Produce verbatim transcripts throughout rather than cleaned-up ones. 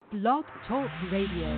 Blog Talk Radio.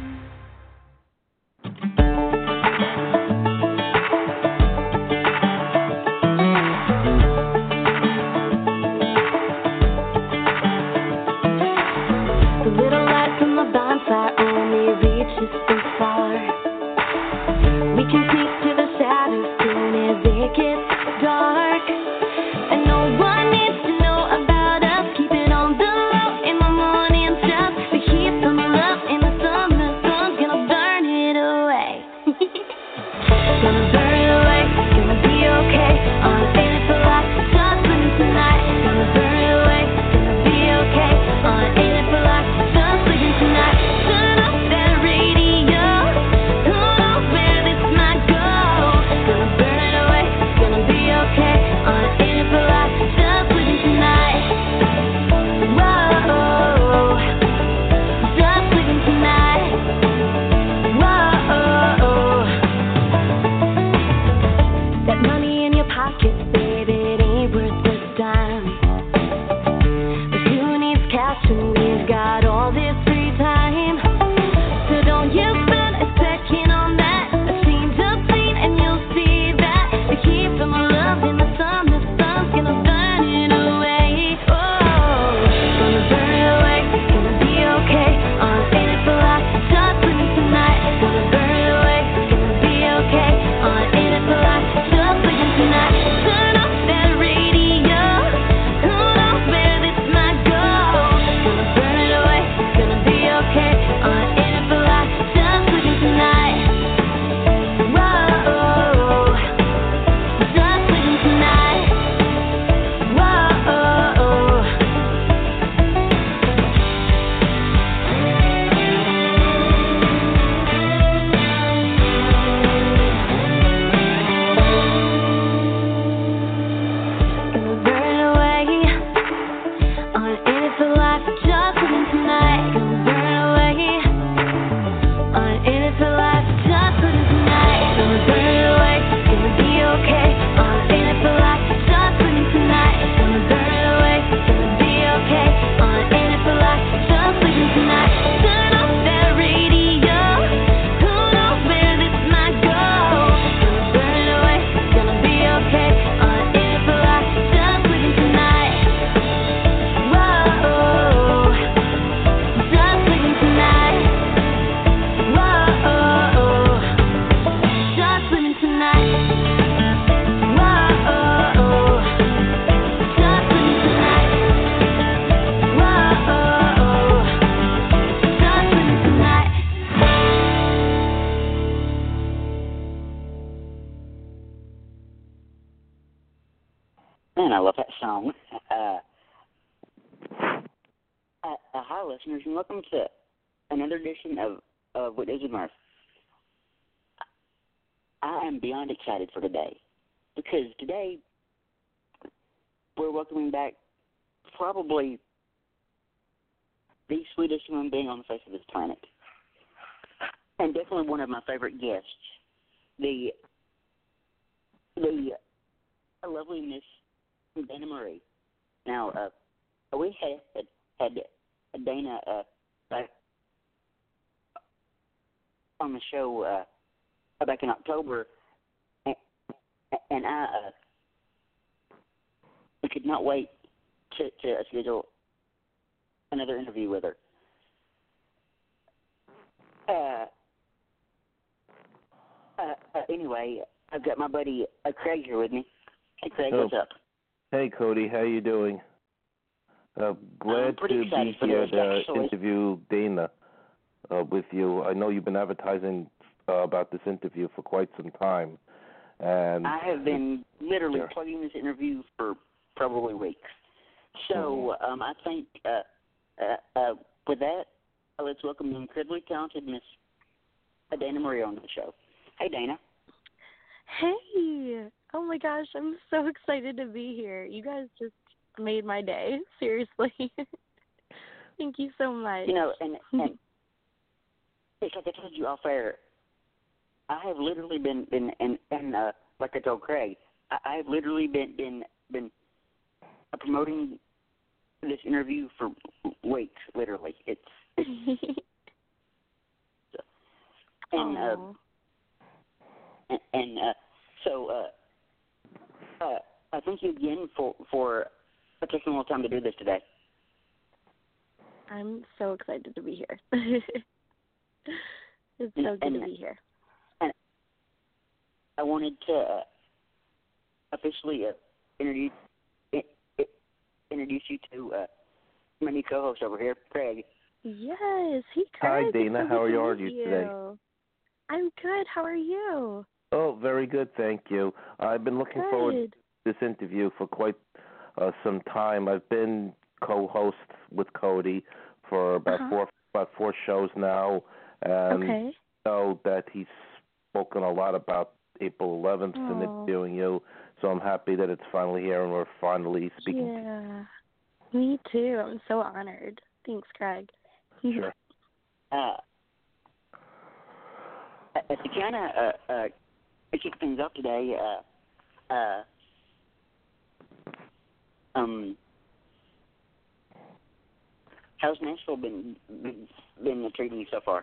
Man, I love that song. Uh, uh, uh, hi, listeners, and welcome to another edition of, of What Is a Murph. I am beyond excited for today because today we're welcoming back probably the sweetest human being on the face of this planet, and definitely one of my favorite guests, the the lovely Miss Dana Marie. Now, uh, we had had, had Dana uh, back on the show uh, back in October, and, and I uh, could not wait to, to schedule another interview with her. Uh, uh, uh, anyway, I've got my buddy uh, Craig here with me. Hey, Craig, oh. what's up? Hey, Cody, how you doing? Uh, glad to be here to uh, interview Dana uh, with you. I know you've been advertising uh, about this interview for quite some time. And I have been literally yeah. plugging this interview for probably weeks. So mm-hmm. um, I think uh, uh, uh, with that, uh, let's welcome the incredibly talented Miss Dana Marie on the show. Hey, Dana. Hey. Oh, my gosh. I'm so excited to be here. You guys just made my day. Seriously. Thank you so much. You know, and, and it's like I told you off air, I have literally been, been and, and uh, like I told Craig, I, I have literally been, been, been promoting this interview for weeks, literally. It's and uh, and, and uh, so uh, uh, I thank you again for for taking a little time to do this today. I'm so excited to be here. It's so good and, to be here. And I wanted to uh, officially uh, introduce uh, introduce you to uh, my new co-host over here, Craig. Yes, hey Craig. Hi, Dana. So How are you, you today? I'm good. How are you? Oh, very good, thank you. I've been looking good. forward to this interview for quite uh, some time. I've been co-host with Cody for about uh-huh. four about four shows now, and okay. I know that he's spoken a lot about April eleventh Aww. and interviewing you. So I'm happy that it's finally here and we're finally speaking. Yeah, me too. I'm so honored. Thanks, Craig. Sure. Uh, to kind of uh, uh, kick things off today, uh, uh, um, how's Nashville been been, been treating you so far?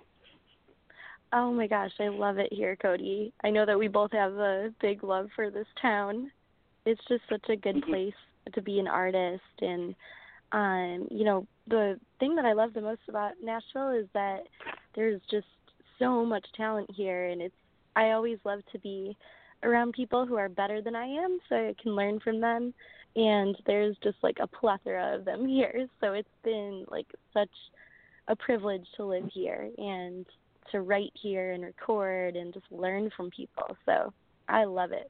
Oh my gosh, I love it here, Cody. I know that we both have a big love for this town. It's just such a good mm-hmm. place to be an artist, and um, you know, the thing that I love the most about Nashville is that there's just so much talent here, and it's I always love to be around people who are better than I am so I can learn from them, and there's just like a plethora of them here. So it's been like such a privilege to live here and to write here and record and just learn from people. So I love it.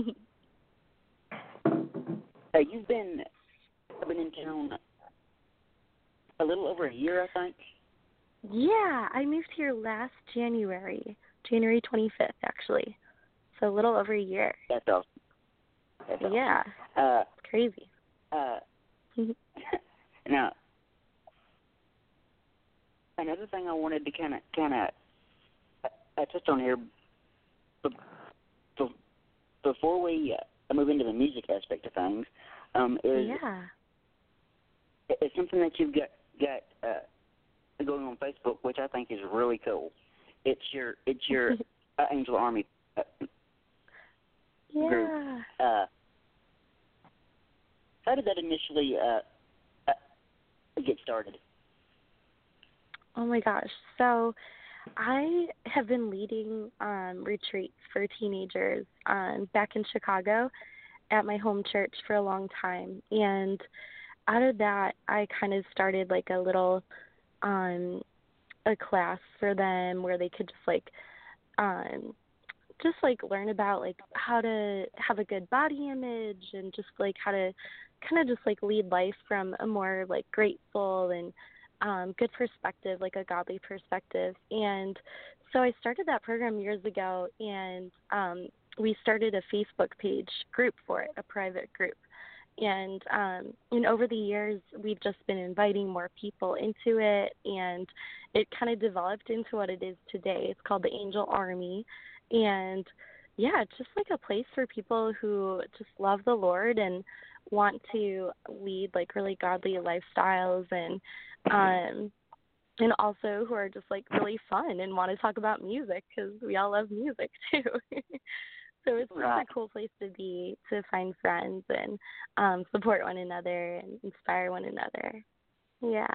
uh, you've been been in town a little over a year, I think. Yeah, I moved here last January, January twenty-fifth, actually. So a little over a year. That's awesome. That's awesome. Yeah, uh, it's crazy. Uh, now, another thing I wanted to kind of kind of uh, touch on here, b- b- before we uh, move into the music aspect of things, um, is yeah. it's something that you've got got uh, going on Facebook, which I think is really cool. It's your it's your uh, Angel Army uh, yeah. group. Uh, how did that initially uh, uh, get started? Oh my gosh. So I have been leading um, retreats for teenagers um, back in Chicago at my home church for a long time. And out of that, I kind of started like a little um, a class for them where they could just like um, just like learn about like how to have a good body image and just like how to kind of just like lead life from a more like grateful and um, good perspective, like a godly perspective. And so I started that program years ago, and um, we started a Facebook page group for it, a private group. And um, and over the years, we've just been inviting more people into it, and it kind of developed into what it is today. It's called the Angel Army. And yeah, it's just like a place for people who just love the Lord and want to lead like really godly lifestyles, and um and also who are just like really fun and want to talk about music, because we all love music too. So it's just right. a cool place to be, to find friends and um support one another and inspire one another. Yeah.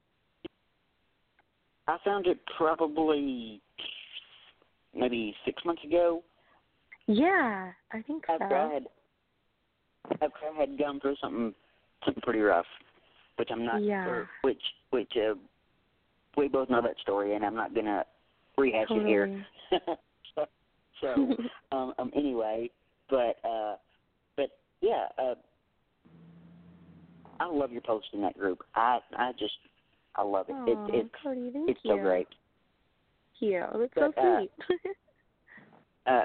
I found it probably maybe six months ago. Yeah, I think after so. I had after I had gone through something something pretty rough, which I'm not yeah. or which which uh, we both know that story, and I'm not gonna rehash totally. it here. so so um, um anyway, but uh, but yeah, uh, I love your post in that group. I I just I love it. Aww, It it's Cody, thank it's you. so great. Thank you. That's But, so uh, sweet. uh,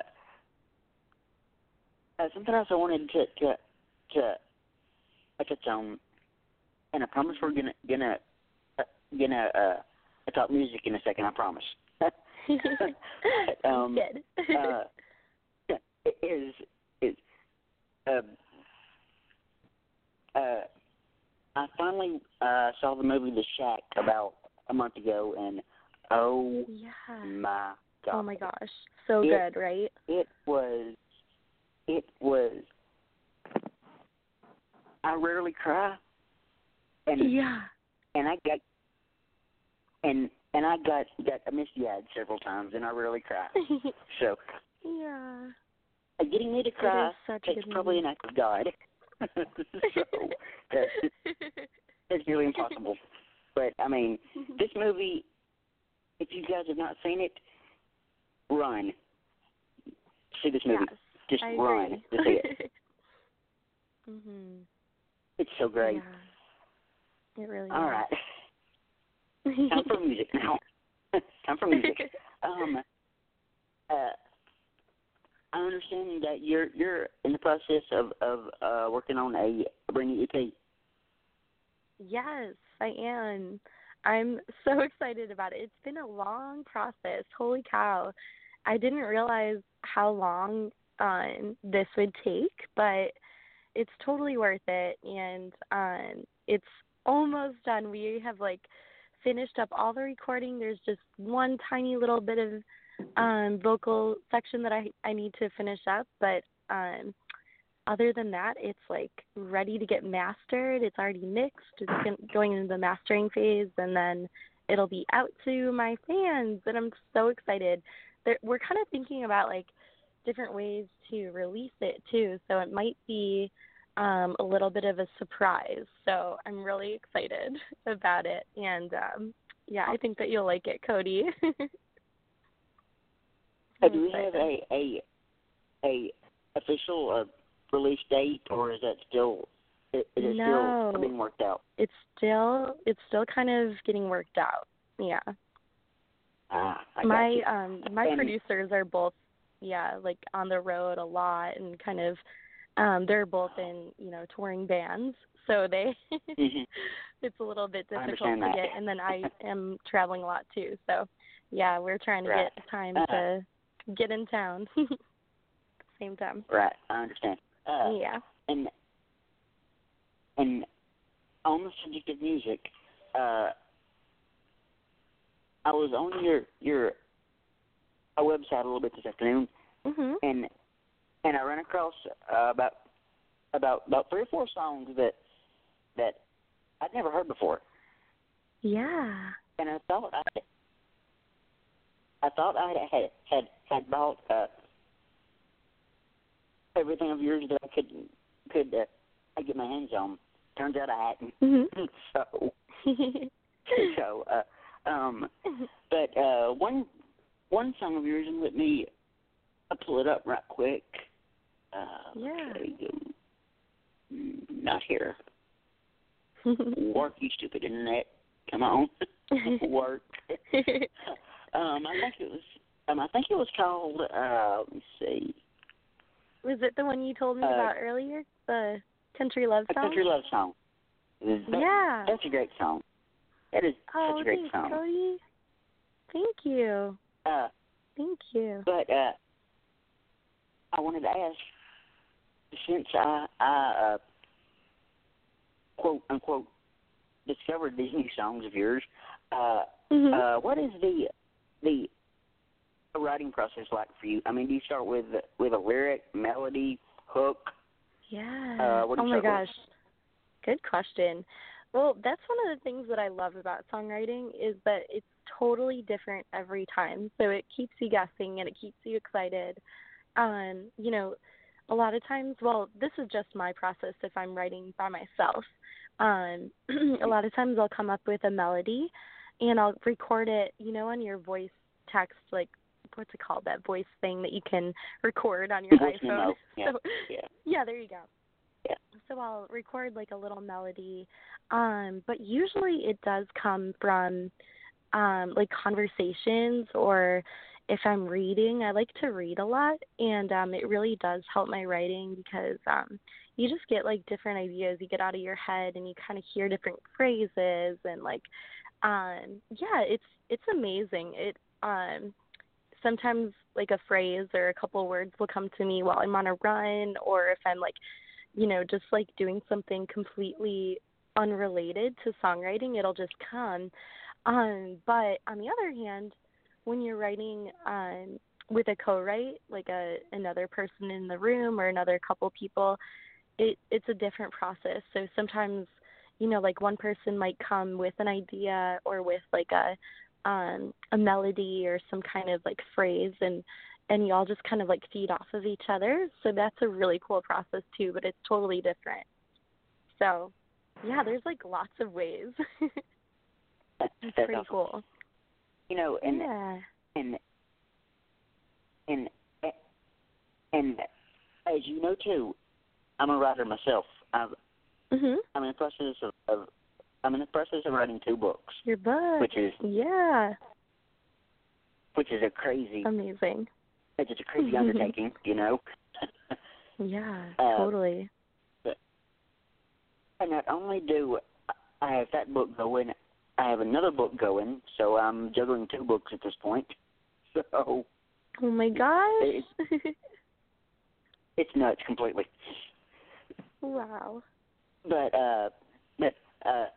uh, something else I wanted to to to uh, touch on, and I promise we're gonna gonna uh, gonna uh, talk music in a second. I promise. um, Good. uh, is is uh, uh, I finally uh, saw the movie The Shack about a month ago, and oh Yeah. my God. Oh my gosh. So it, good, right? It was, it was, I rarely cry. And, yeah. And I got, and and I got, got a misty-eyed several times, and I rarely cry. So, yeah. uh, getting me to cry is probably movie. an act of God. So, that's, that's nearly impossible. But, I mean, this movie, if you guys have not seen it, run. See this movie. Yes, Just I run agree. to see it. mhm. It's so great. Yeah. It really All is. right. Time for music now. Time for music. Um, uh, I understand that you're you're in the process of of uh, working on a, a brand new E P. Yes, I am. I'm so excited about it. It's been a long process. Holy cow. I didn't realize how long um, this would take, but it's totally worth it. And um, it's almost done. We have, like, finished up all the recording. There's just one tiny little bit of um, vocal section that I, I need to finish up, but um, other than that, it's like ready to get mastered. It's already mixed. It's going into the mastering phase, and then it'll be out to my fans, and I'm so excited. There, we're kind of thinking about like different ways to release it too, so it might be um, a little bit of a surprise. So I'm really excited about it, and um, yeah, I think that you'll like it, Cody. Uh, do we have a a a official uh, release date, or is that still is it no, still being worked out? It's still it's still kind of getting worked out. Yeah. Ah, I my got you. um my and, producers are both yeah like on the road a lot, and kind of um they're both in you know touring bands, so they mm-hmm. it's a little bit difficult to that. get, and then I am traveling a lot too, so yeah, we're trying to right. get time uh, to get in town. Same time. Right, I understand. Uh, yeah. And and on the subject of music, uh, I was on your your a website a little bit this afternoon, mhm. and and I ran across uh, about about about three or four songs that that I'd never heard before. Yeah. And I thought I I thought I had had had bought uh, everything of yours that I could could uh, I get my hands on. Turns out I hadn't. Mm-hmm. so so uh, um, but uh, one one song of yours, and let me I'll pull it up right quick. Uh, yeah. Okay, not here. Work, you stupid internet. Come on, work. um, I think it was. Um, I think it was called. Uh, let me see. Was it the one you told me uh, about earlier? The country love A song? country love song. That, yeah. That's a great song. That is oh, such a great thanks, song. Cody. Thank you. Uh, Thank you. but uh, I wanted to ask, since I, I uh, quote unquote discovered these new songs of yours, uh, mm-hmm. uh, what is the the writing process like for you? I mean, do you start with with a lyric, melody, hook? Yeah. Uh, what do oh you my start gosh. Good question. Well, that's one of the things that I love about songwriting is that it's totally different every time. So it keeps you guessing and it keeps you excited. Um, you know, a lot of times, well, this is just my process if I'm writing by myself. Um, a lot of times I'll come up with a melody and I'll record it, you know, on your voice text, like, what's it called, that voice thing that you can record on your Voice iPhone. memo. Yeah. So, yeah. yeah, there you go. Yeah. So I'll record like a little melody, um, but usually it does come from um, like conversations, or if I'm reading. I like to read a lot, and um, it really does help my writing because um, you just get like different ideas. You get out of your head and you kind of hear different phrases, and like um, yeah, it's it's amazing. It um, sometimes like a phrase or a couple of words will come to me while I'm on a run, or if I'm like you know, just like doing something completely unrelated to songwriting, it'll just come. Um, but on the other hand, when you're writing um, with a co-write, like a another person in the room or another couple people, it it's a different process. So sometimes, you know, like one person might come with an idea or with like a um, a melody or some kind of like phrase, and and y'all just kind of like feed off of each other. So that's a really cool process too, but it's totally different. So, yeah, there's like lots of ways. That's, it's that's pretty awesome. cool. You know, and yeah. and and and as you know too, I'm a writer myself. I've, Mhm. I'm in the process of, of I'm in the process of writing two books. Your book. Which is yeah. Which is a crazy. Amazing. It's just a crazy undertaking, you know. yeah, uh, totally. But, and not only do I have that book going, I have another book going, so I'm juggling two books at this point. So. Oh my gosh. It, it's nuts completely. Wow. But uh, but uh,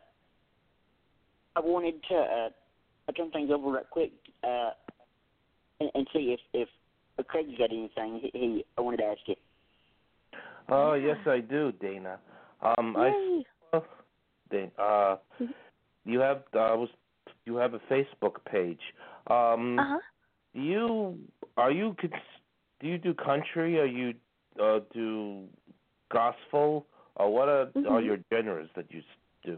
I wanted to uh, turn things over right quick uh, and, and see if if Craig's got anything he, he I wanted to ask you. Oh, uh, yes, I do, Dana. Um, Yay. I Dana, uh, you have uh, was you have a Facebook page. Um, uh huh. Do you are you do you do country? Or you uh, do gospel? Or what are, mm-hmm. are your genres that you do?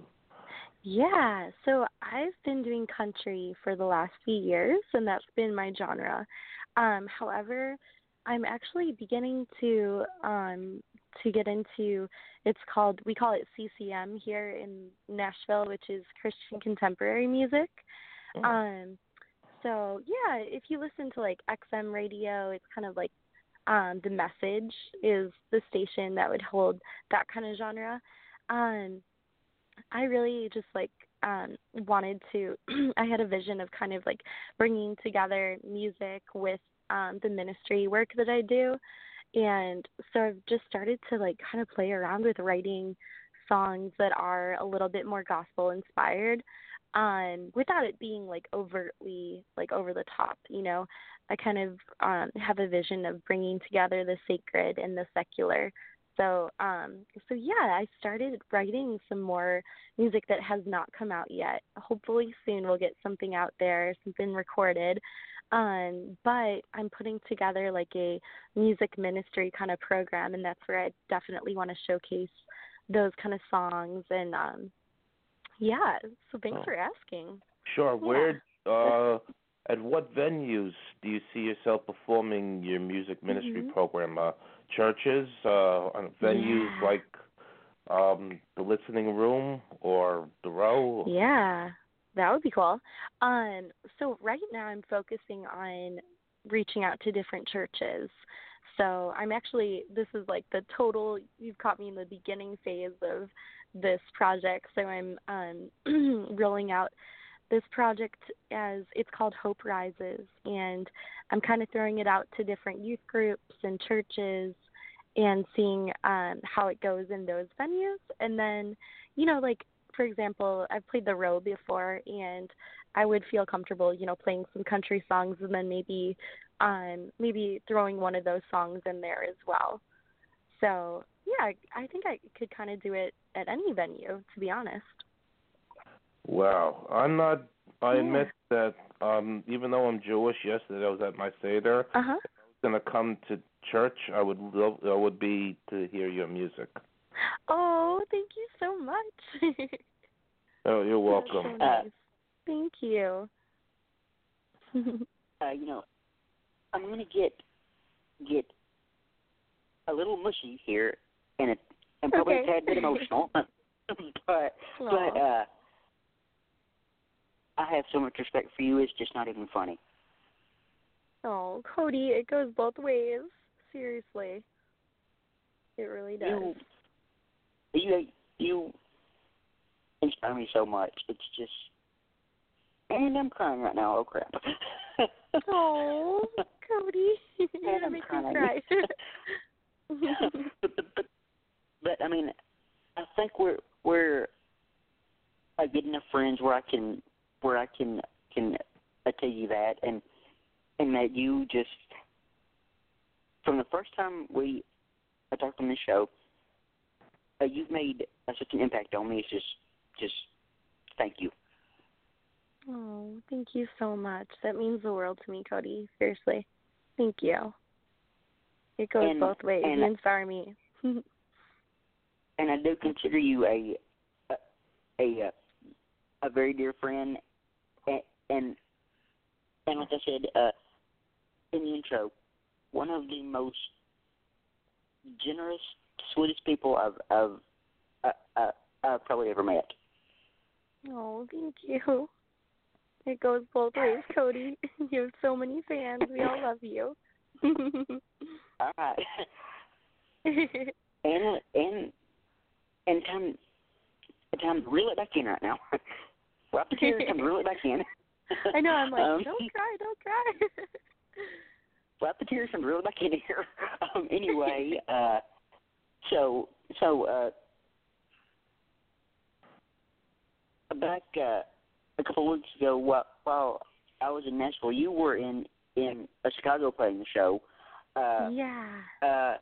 Yeah, so I've been doing country for the last few years, and that's been my genre. Um, however, I'm actually beginning to um, to get into, it's called, we call it C C M here in Nashville, which is Christian Contemporary Music. Oh. Um, so, yeah, if you listen to, like, X M radio, it's kind of like um, The Message is the station that would hold that kind of genre. Um I really just like um wanted to I had a vision of kind of like bringing together music with um the ministry work that I do, and so I've just started to like kind of play around with writing songs that are a little bit more gospel inspired, um without it being like overtly like over the top, you know. I kind of um have a vision of bringing together the sacred and the secular. So, um, so yeah, I started writing some more music that has not come out yet. Hopefully soon we'll get something out there, something recorded. Um, but I'm putting together like a music ministry kind of program, and that's where I definitely want to showcase those kind of songs. And um, yeah, so thanks oh. for asking. Sure. Yeah. Where, uh, at what venues do you see yourself performing your music ministry mm-hmm. program? Uh, churches, uh, venues yeah. like um, the Listening Room or the Row? Yeah, that would be cool. Um, so right now I'm focusing on reaching out to different churches. So I'm actually, this is like the total, you've caught me in the beginning phase of this project. So I'm um, rolling out this project as, it's called Hope Rises, and I'm kind of throwing it out to different youth groups and churches and seeing um, how it goes in those venues. And then, you know, like, for example, I've played the Row before, and I would feel comfortable, you know, playing some country songs and then maybe um, maybe throwing one of those songs in there as well. So, yeah, I think I could kind of do it at any venue, to be honest. Wow. I'm not, I yeah. admit that um, even though I'm Jewish, yesterday I was at my Seder. Uh-huh. If I was going to come to church, I would love, I would be to hear your music. Oh, thank you so much. Oh, you're welcome. That's so nice. Uh, thank you. uh, you know, I'm going to get get a little mushy here, and it, and probably okay. a tad bit emotional, but but uh, I have so much respect for you. It's just not even funny. Oh, Cody, it goes both ways. Seriously, it really does. You, you, you inspire me so much. It's just, and I'm crying right now. Oh crap! Oh, Cody, you're gonna make me cry. but, but, but, but I mean, I think we're we're uh, good enough friends where I can where I can can uh, tell you that, and and that you just from the first time we I talked on this show, uh, you've made uh, such an impact on me. It's just just thank you. Oh, thank you so much. That means the world to me, Cody. Seriously, thank you. It goes and, both ways. And, you inspire me. and I do consider you a a a, a very dear friend, and and, and like I said uh, in the intro, one of the most generous, sweetest people I've I've uh, uh, I've probably ever met. Oh, thank you. It goes both ways, Cody. You have so many fans. We all love you. All right. and and and time time to reel it back in right now. Well, up here, time to reel it back in. I know. I'm like, um, don't cry, don't cry. Wipe the tears and reel it back in here. Um, anyway, uh, so so uh, back uh, a couple of weeks ago, while, while I was in Nashville, you were in in uh, Chicago playing the show. Uh, yeah. Uh,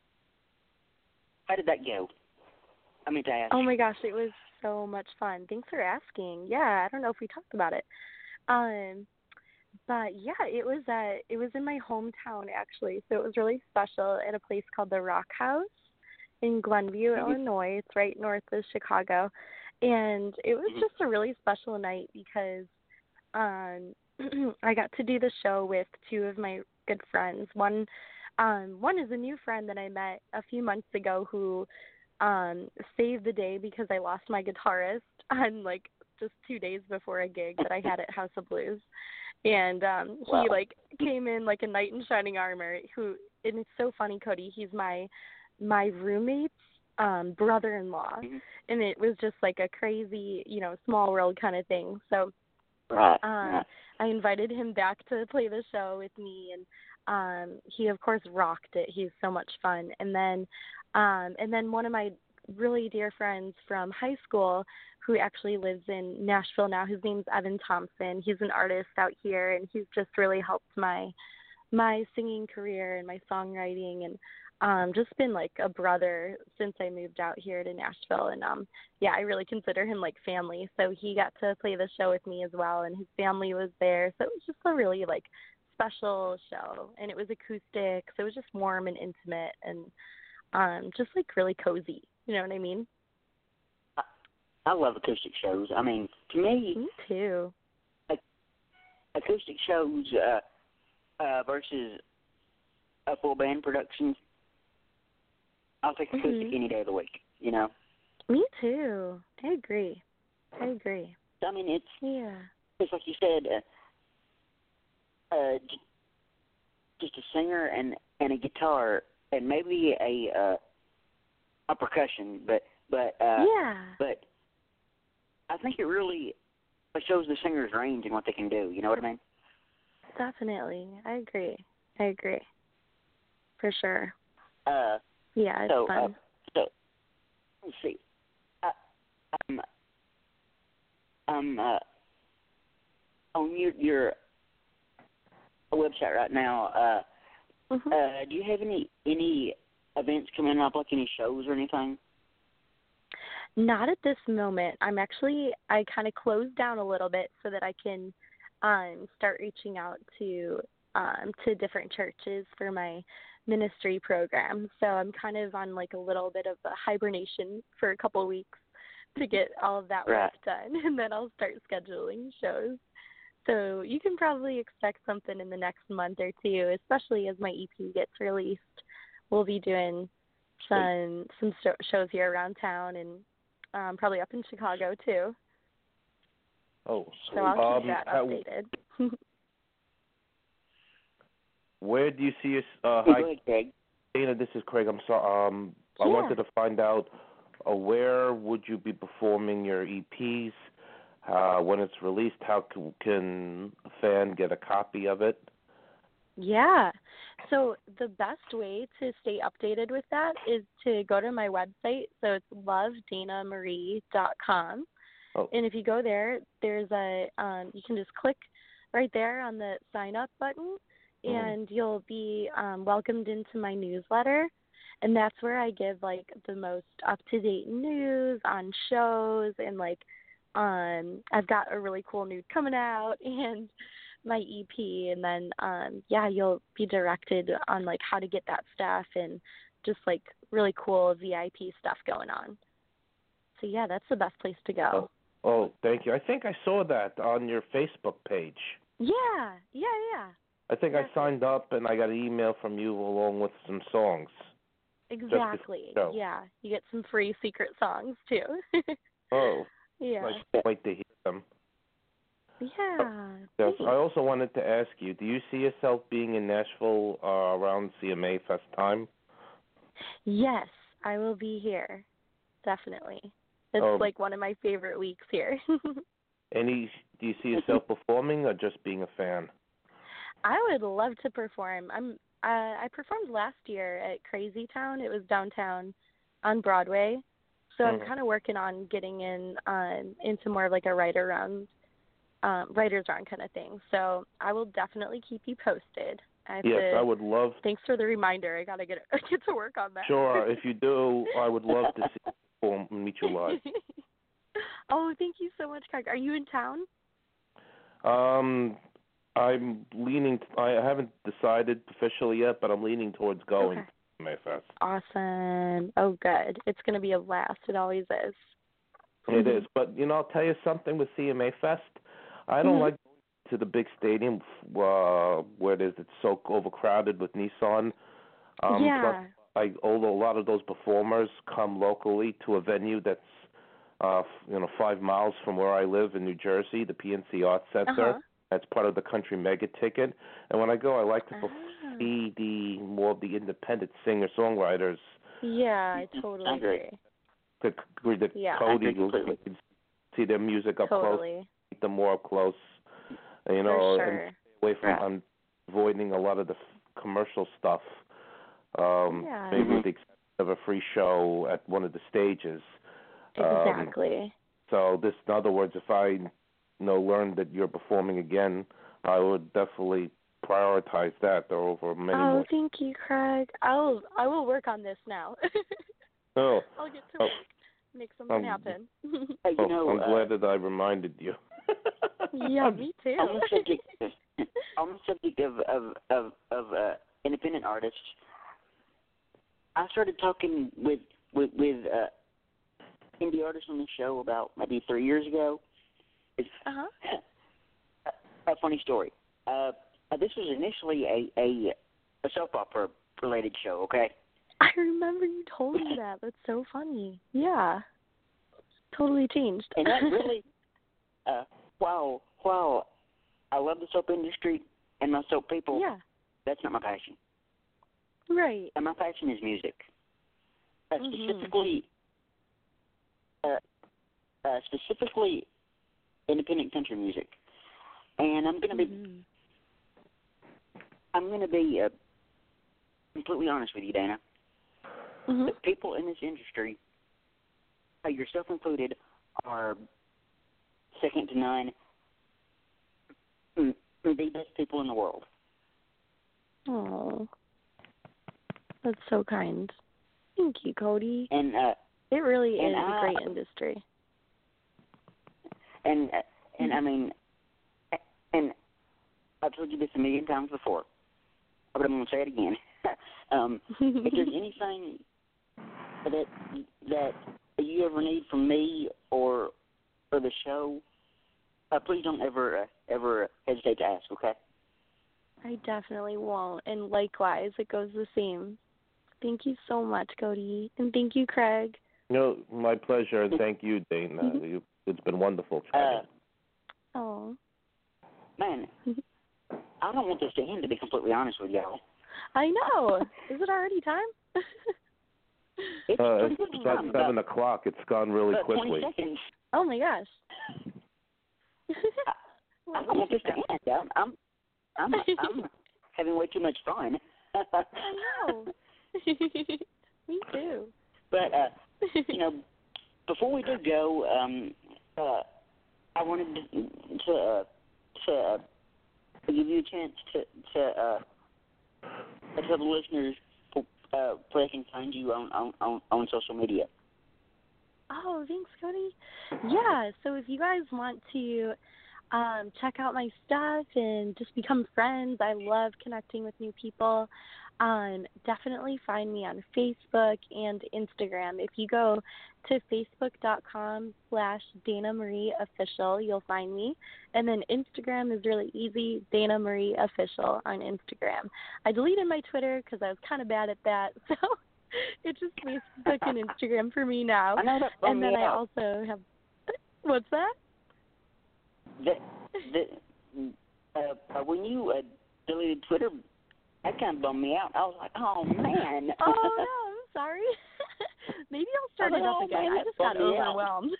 how did that go? I mean, to ask. Oh my gosh, it was so much fun. Thanks for asking. Yeah, I don't know if we talked about it. Um, but yeah, it was uh, it was in my hometown actually, so it was really special at a place called the Rock House in Glenview, mm-hmm. Illinois. It's right north of Chicago, and it was mm-hmm. just a really special night because um, I got to do the show with two of my good friends. One Um, one is a new friend that I met a few months ago who um, saved the day because I lost my guitarist on like just two days before a gig that I had at House of Blues, and um, wow. he like came in like a knight in shining armor. Who and it's so funny, Cody. He's my my roommate's um, brother-in-law, mm-hmm. and it was just like a crazy, you know, small world kind of thing. So right. um, right. I invited him back to play the show with me, and Um, he of course rocked it. He's so much fun. And then, um, and then one of my really dear friends from high school, who actually lives in Nashville now. His name's Evan Thompson. He's an artist out here, and he's just really helped my my singing career and my songwriting, and um, just been like a brother since I moved out here to Nashville. And um, yeah, I really consider him like family. So he got to play the show with me as well, and his family was there. So it was just a really like special show, and it was acoustic, so it was just warm and intimate and um just like really cozy, you know what I mean? I, I love acoustic shows. I mean, to me, me too. Acoustic shows uh, uh, versus a full band production, I'll take acoustic mm-hmm. any day of the week, you know? Me too. I agree. I agree. I mean, it's yeah. It's like you said, uh, Uh, just a singer and, and a guitar and maybe a uh, a percussion, but but uh, yeah, but I think it really shows the singer's range and what they can do. You know what I mean? Definitely, I agree. I agree, for sure. Uh, yeah, it's so, fun. Uh, so let's see. I, I'm I'm uh, on your your. website right now. Uh, mm-hmm. uh, do you have any any events coming up, like any shows or anything? Not at this moment. I'm actually I kind of closed down a little bit so that I can um, start reaching out to um, to different churches for my ministry program. So I'm kind of on like a little bit of a hibernation for a couple of weeks to get all of that right. work done, and then I'll start scheduling shows. So you can probably expect something in the next month or two, especially as my E P gets released. We'll be doing some some shows here around town, and um, probably up in Chicago too. Oh, so I'll keep um, that updated. Where do you see your uh, hey, hi, go ahead, Craig. Dana? This is Craig. I'm sorry. Um, I yeah. wanted to find out uh, where would you be performing your E Ps? Uh, when it's released, how can, can a fan get a copy of it? Yeah. So the best way to stay updated with that is to go to my website. So it's love dana marie dot com. Oh. And if you go there, there's a um, you can just click right there on the sign up button, Mm-hmm. and you'll be um, welcomed into my newsletter. And that's where I give like the most up to date news on shows, and like um, I've got a really cool nude coming out and my E P, and then um, yeah, you'll be directed on like how to get that stuff and just like really cool V I P stuff going on. So yeah, that's the best place to go. Oh, oh, thank you. I think I saw that on your Facebook page. Yeah, yeah, yeah. I think exactly. I signed up and I got an email from you along with some songs. Exactly. Yeah, you get some free secret songs too. Oh. Yeah. I can't wait to hear them. Yeah. Yes. Thanks. I also wanted to ask you, do you see yourself being in Nashville uh, around C M A Fest time? Yes, I will be here. Definitely. It's Oh. like one of my favorite weeks here. Any? Do you see yourself performing or just being a fan? I would love to perform. I'm. Uh, I performed last year at Crazy Town. It was downtown on Broadway. So Mm-hmm. I'm kind of working on getting in um, into more of like a writer round, um, writer's round kind of thing. So I will definitely keep you posted. I have Yes, to, I would love. Thanks for the reminder. I gotta get get to work on that. Sure, if you do, I would love to see you perform and meet you live. Oh, thank you so much, Craig. Are you in town? Um, I'm leaning. I haven't decided officially yet, but I'm leaning towards going Okay. to Mayfest. Awesome. Oh, good. It's gonna be a blast. It always is. It is, but you know, I'll tell you something with C M A Fest. I don't Mhm. like going to the big stadium uh, where it is. It's so overcrowded with Nissan. Um, Yeah. Plus, I, although a lot of those performers come locally to a venue that's uh, you know five miles from where I live in New Jersey, the P N C Arts Center. Uh-huh. That's part of the Country Mega Ticket. And when I go, I like to Ah. see the more of the independent singer-songwriters. Yeah, I totally agree. The, the Yeah, Cody, I agree completely. you can see their music up close, Totally. keep them more up close, you know, For sure. and stay away from Yeah. um, avoiding a lot of the f- commercial stuff. Um, Yeah. maybe with the exception of a free show at one of the stages. Exactly. Um, so this, in other words, if I you know learned that you're performing again, I would definitely prioritize that over many oh, more. thank you, Craig. I'll I will work on this now. Oh, I'll get to oh, work. Make something um, happen. Hey, you oh, know, I'm uh, glad that I reminded you. Yeah, me too. on the subject, on the subject of of of, of uh, independent artists, I started talking with with, with uh, indie artists on the show about maybe three years ago. It's Uh-huh. a, a funny story. Uh, this was initially a, a a soap opera related show. Okay. I remember you told me that. That's so funny. Yeah. Totally changed. And that really, uh, while while I love the soap industry and my soap people, Yeah. that's not my passion. Right. And my passion is music, uh, Mhm. specifically, uh, uh, specifically independent country music. And I'm gonna be, Mhm. I'm gonna be uh, completely honest with you, Dana. Mhm. The people in this industry, uh, yourself included, are second to none, mm, the best people in the world. Oh. That's so kind. Thank you, Cody. And uh, It really and is a I- great industry. and uh, and I mean, and I've told you this a million times before, but I'm gonna say it again. um, if there's anything that that you ever need from me or or the show, uh, please don't ever uh, ever hesitate to ask. Okay? I definitely won't. And likewise, it goes the same. Thank you so much, Cody. And thank you, Craig. No, my pleasure, and thank you, Dana. You, it's been wonderful Uh, chatting. Oh. man, I don't want this to end. To be completely honest with y'all, I know. Is it already time? it's uh, pretty it's good about time. seven About, o'clock. It's gone really about quickly. twenty seconds. Oh my gosh. I don't want this to end. I'm, I'm, I'm, I'm having way too much fun. I know. Me too. But uh, you know, before we do go, um, uh, I wanted to to uh, to, uh, to give you a chance to to uh, tell the listeners uh, where they can find you on, on, on, on social media. Oh, thanks, Cody. Yeah, so if you guys want to um, check out my stuff and just become friends, I love connecting with new people. Um, definitely find me on Facebook and Instagram. If you go to facebook.com slash Dana Marie Official, you'll find me. And then Instagram is really easy, Dana Marie Official on Instagram. I deleted my Twitter because I was kind of bad at that, so it's just Facebook and Instagram for me now. I know that. And then I out. also have, what's that? The, the, uh, when you uh, deleted Twitter, that kind of bummed me out. I was like, oh, man. Oh, no, I'm sorry. Maybe I'll start it up again. I just got overwhelmed.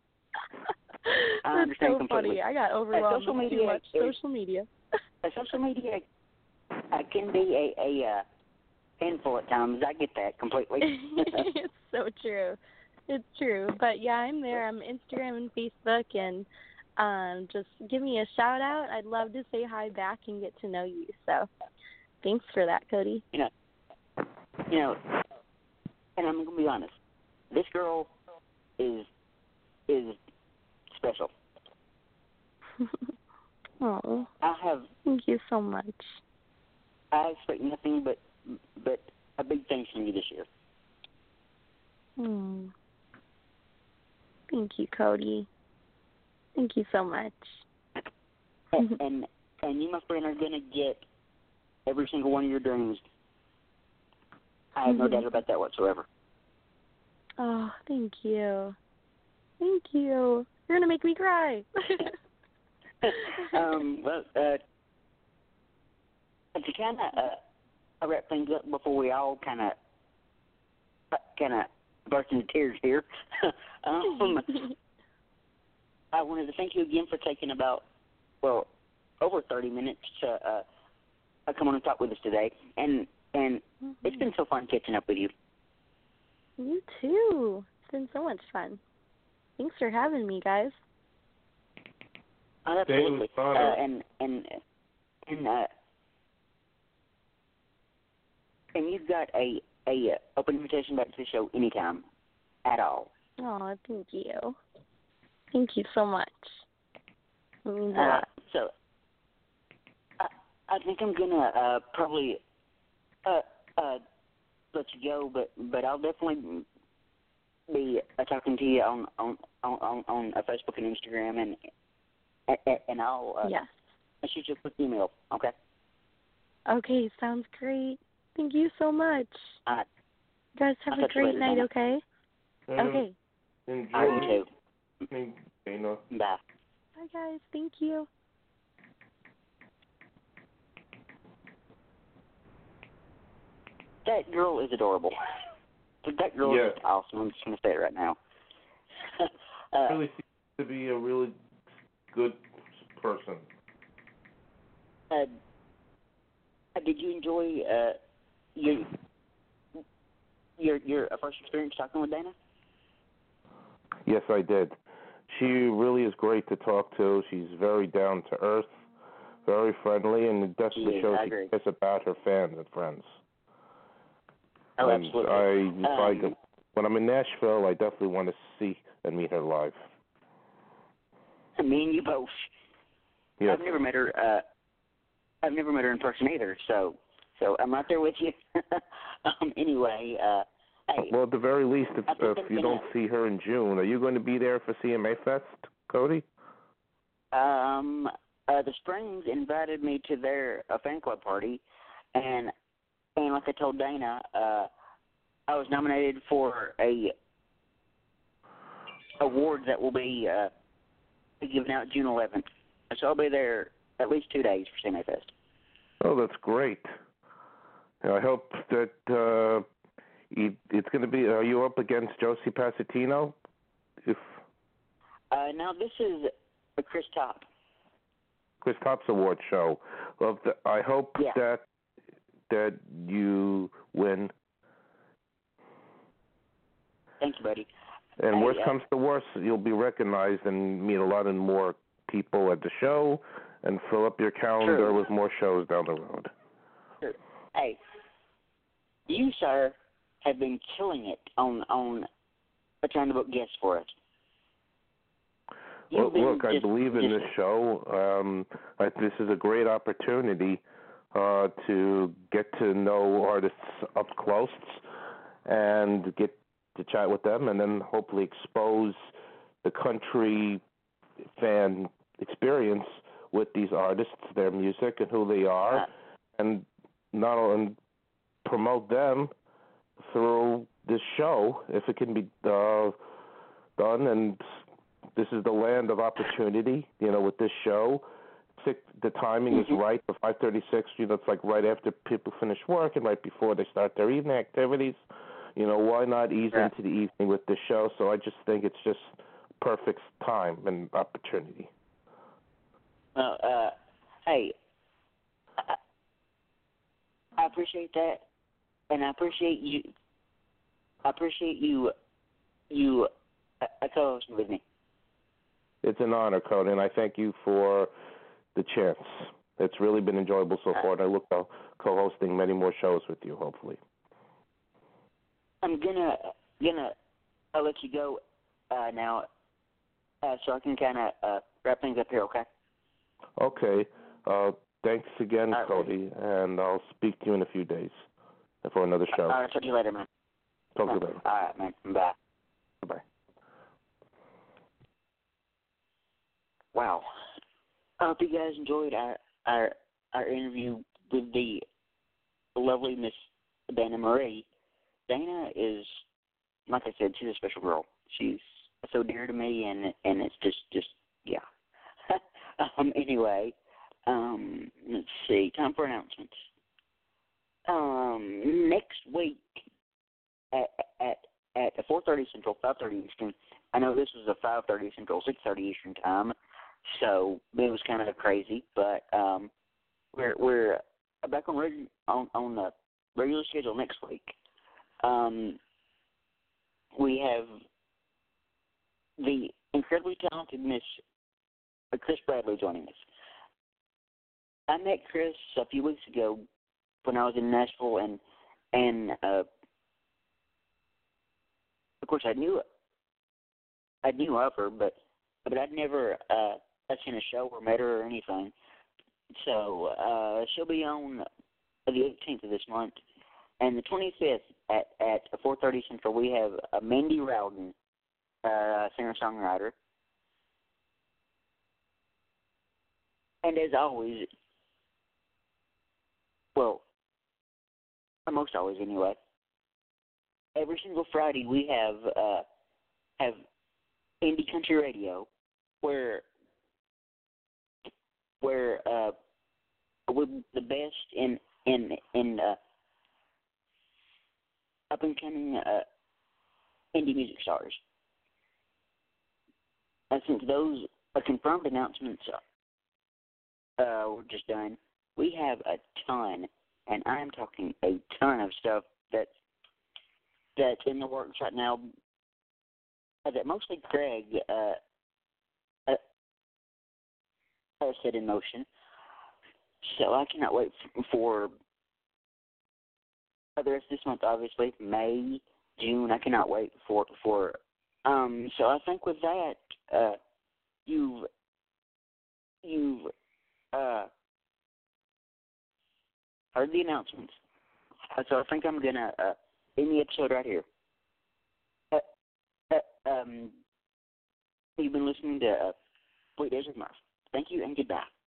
I That's so completely. funny. I got overwhelmed uh, social with media too much is, social media. uh, social media uh, can be a, a uh, painful at times. I get that completely. It's so true. It's true. But, yeah, I'm there. I'm Instagram and Facebook, and um, just give me a shout-out. I'd love to say hi back and get to know you. So thanks for that, Cody. You know, you know, and I'm going to be honest. This girl is is special. Oh, I have. thank you so much. I expect nothing but but a big thanks from you this year. Hmm. Thank you, Cody. Thank you so much. and, and and you, my friend, are going to get every single one of your dreams. I have no Mm-hmm. doubt about that whatsoever. Oh, thank you. Thank you. You're going to make me cry. um, well, uh, to kind of uh, wrap things up before we all kind of kind of burst into tears here, um, I wanted to thank you again for taking about, well, over thirty minutes to uh, come on and talk with us today. And and mm-hmm. It's been so fun catching up with you. You too. It's been so much fun. Thanks for having me, guys. Oh, absolutely. Uh, and and and uh, and you've got a a uh, open invitation back to the show anytime, at all. Oh, thank you. Thank you so much. It means a uh, lot. So I I think I'm gonna uh, probably uh, uh, let you go, but but I'll definitely be uh, talking to you on on on, on uh, Facebook and Instagram, and and, and I'll uh, yes. I'll shoot you a quick email. Okay. Okay, sounds great. Thank you so much. All right. You guys have I'll a great night. Later, okay. Um, okay. Enjoy. All right, you too. Thank you, Dana. Bye. Bye, guys. Thank you. That girl is adorable. That girl yeah. is awesome. I'm just going to say it right now. uh, really seems to be a really good person. Uh, did you enjoy uh, your your your first experience talking with Dana? Yes, I did. She really is great to talk to. She's very down to earth, very friendly, and it definitely She shows I she agree. cares about her fans and friends. Oh, and absolutely. I, if um, I go, when I'm in Nashville, I definitely want to see and meet her live. Me and you both. Yes. I've never met her. Uh, I've never met her in person either. So, so I'm right there with you. um, anyway, uh, hey. Well, at the very least, if, uh, if you don't see her in June, are you going to be there for C M A Fest, Cody? Um, uh, the Springs invited me to their uh, fan club party, and and like I told Dana, uh, I was nominated for a award that will be uh, given out June eleventh. So I'll be there at least two days for C M A Fest. Oh, that's great. I hope that uh, it's going to be. Are you up against Josie Pasatino? If uh, now this is a Chris Top. Chris Top's award show. Well, the, I hope yeah. that that you win. Thank you, buddy. And hey, worst uh, comes to worst, you'll be recognized and meet a lot of more people at the show and fill up your calendar true. with more shows down the road. True. Hey, you, sir, have been killing it on on trying to book guests for us. Well, look, I just, believe in just, this show. Um, I, this is a great opportunity uh, to get to know artists up close and get to chat with them, and then hopefully expose the country fan experience with these artists, their music, and who they are, uh, and not only promote them through this show if it can be uh, done. And this is the land of opportunity, you know, with this show. The timing mm-hmm. is right for five thirty-six. You know, it's like right after people finish work and right before they start their evening activities. You know, why not ease yeah. into the evening with this show? So I just think it's just perfect time and opportunity. Well, uh, hey, I, I appreciate that, and I appreciate you. I appreciate you, you, uh, co-hosting with me. It's an honor, Cody, and I thank you for the chance. It's really been enjoyable so far, and I look forward to co-hosting many more shows with you, hopefully. I'm gonna gonna I'll let you go uh, now, uh, so I can kind of uh, wrap things up here. Okay. Okay. Uh, thanks again, right, Cody, and I'll speak to you in a few days for another show. All right. Talk to you later, man. Talk to you later. All right, man. Bye. Bye. Wow. I hope you guys enjoyed our our our interview with the lovely Miss Dana Marie. Dana is, like I said, she's a special girl. She's so dear to me, and and it's just, just yeah. um, anyway, um, let's see. Time for announcements. Um, next week at at at four thirty Central, five thirty Eastern. I know this was a five thirty Central, six thirty Eastern time, so it was kind of crazy. But um, we're we're back on reg- on on the regular schedule next week. Um, we have the incredibly talented Miss Chris Bradley joining us. I met Chris a few weeks ago when I was in Nashville, and and uh, of course I knew I knew of her, but but I'd never uh, seen a show or met her or anything. So uh, she'll be on the eighteenth of this month. And the twenty-fifth at, at four thirty Central, we have uh, Mandy Rowden, uh, singer-songwriter. And as always, well, most always anyway, every single Friday we have uh, have Indie Country Radio, where where uh, with the best in in in uh, up and coming uh, indie music stars. And since those uh, confirmed announcements uh, were just done, we have a ton, and I'm talking a ton of stuff that that's in the works right now. Uh, that mostly Craig uh, uh, has set in motion. So I cannot wait f- for the rest of this month, obviously, May, June. I cannot wait for for. Um, so I think with that, uh, you've you've uh, heard the announcements. Uh, so I think I'm gonna uh, end the episode right here. Uh, uh, um, you've been listening to uh, Sweet Days with Murph. Thank you and goodbye.